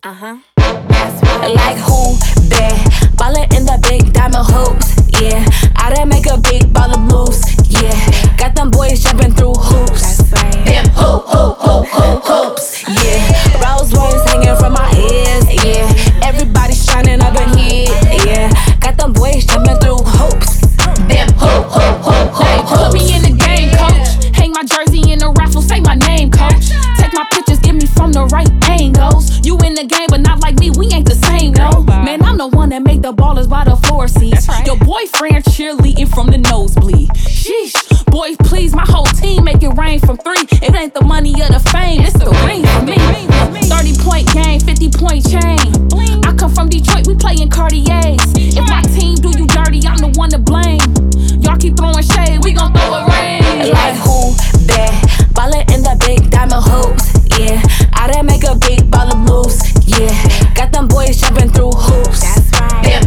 Like who bad? Ballin' in the big diamond hoops, yeah. I done make a big ball of moves, yeah. Got them boys jumping through hoops. Them hoops, yeah. Rose Royce hanging from my ears, yeah. Everybody shining up in here, yeah. Got them boys jumping through hoops. Them hoops. Put me in the game, coach. Hang my jersey in the raffle, say my name, coach. Take my pictures, get me from the right angles. You in the game, but not like me, we ain't the same, no. Man, I'm the one that make the ballers by the floor seats. Your boyfriend cheerleading from the nosebleed. Sheesh, boy, please, my whole team make it rain from three. It ain't the money or the fame, it's the ring for me. 30-point game, 50-point chain. I come from Detroit, we playin' Cartiers. If my team do you dirty, I'm the one to blame. Y'all keep throwing shade, we gon' throw a rain. Like who bad? Ballin' in the big diamond hoops, yeah. I done make a big ball of moves, yeah. Got them boys jumping through hoops. Them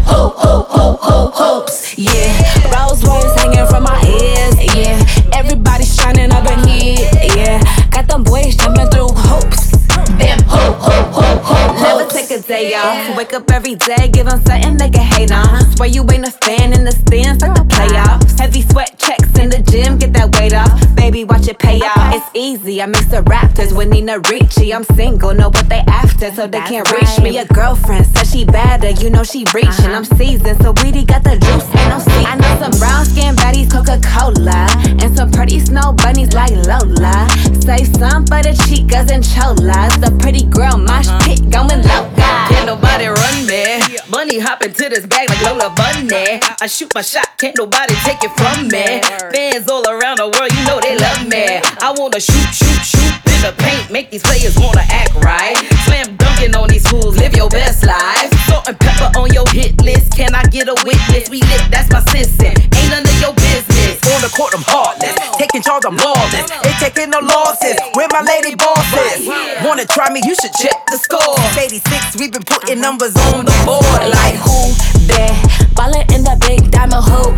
hoops, yeah. Rose Royce hanging from my ears, yeah. Everybody shining up in here, yeah. Got them boys jumping through hoops. Them hoops. Never take a day off. Wake up every day, give them something they can hate on. Swear you ain't a fan in the stands like the playoffs. Heavy sweat checks in the gym, get that weight off. Baby, watch it pay off. It's easy, I mix the Raptors with Nina Ricci. I'm single, know what they after, so they can't reach me. Your girlfriend says she better, you know she reaching. I'm seasoned, so weedy got the juice, ain't no secret. I know some brown skin baddies, Coca-Cola, and some pretty snow bunnies like Lola. Save some for the chicas and cholas. The pretty girl mosh pit going loca. Can't nobody run me. Bunny hop into this bag like Lola Bunny. I shoot my shot, can't nobody take it from me. Fans all around the world, you know they love me. I wanna shoot in the paint, make these players wanna act right. Slam dunking on these fools, live your best life. Salt and pepper on your hit list, can I get a witness? We lit, that's my sissy. Ain't none of your business. On the court, I'm heartless. Taking charge, I'm lawless. Ain't taking no losses. Where my lady bosses? Wanna try me? You should check the score. 86, we've been putting numbers on the board. Like who bad? Ballin' in the big diamond hoops.